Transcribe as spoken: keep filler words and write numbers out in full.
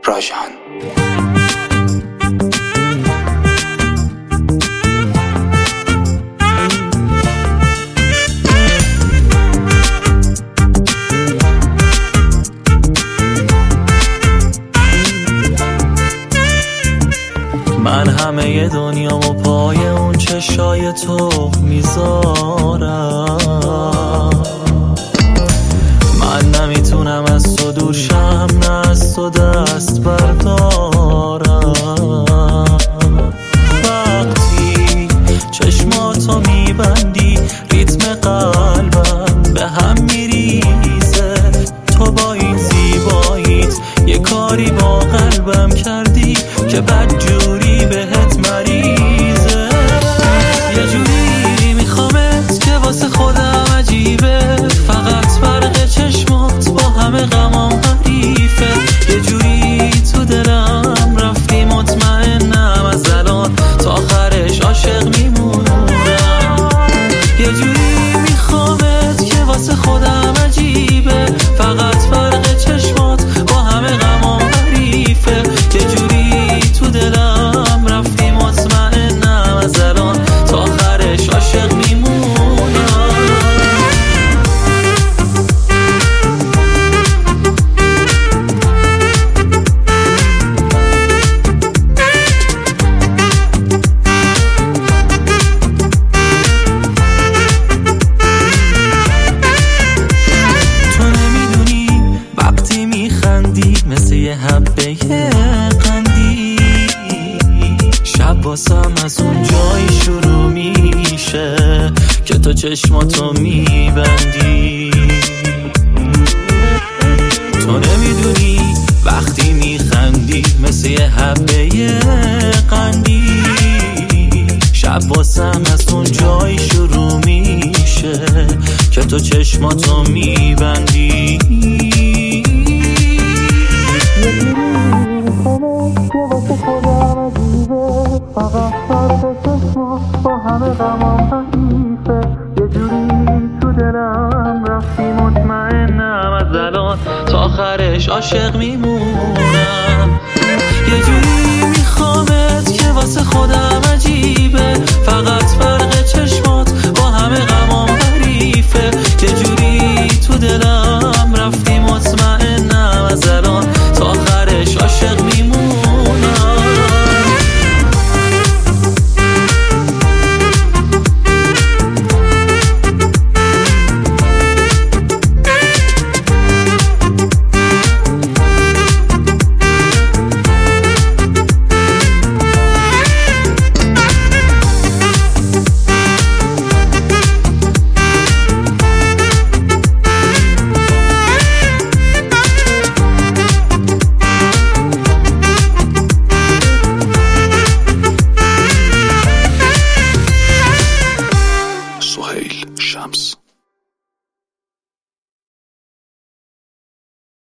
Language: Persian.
راژان. من همه دنیامو پای اون چشای تو میذارم. من نمیتونم از تو دور شم، نه از تو دست بردارم. وقتی چشماتو میبندی ریتم قلبم به هم میریزه. تو با این زیباییت یه کاری با قلبم کردی که بدجوری بهت مریضه. یه جوری میخوامت که واسه خودم عجیبه، فقط فرق چشمات با همه غمام حریفه. یه جوری تو دلم رفتی، مطمئنم از الان تا آخرش عاشق میمونم. یه جوری میخوامت که واسه خودم عجیبه، فقط فرق چشمات با همه غمام حریفه. یه جوری تو دلم رفتی، مطمئنم از الان تا آخرش عاشق میمونم. تو نمیدونی وقتی میخندی مثل یه حبه قندی، شب واسم از اون جایی شروع میشه که تو چشماتو میبندی. تو نمیدونی وقتی میخندی مثل یه حبه قندی، شب واسم از اون جایی شروع میشه که تو چشماتو میبندی. فقط فرق چشمات با همه غمام حریفه. یه جوری تو دلم رفتی، مطمئنم از الان تا آخرش عاشق میمونم. یه جوری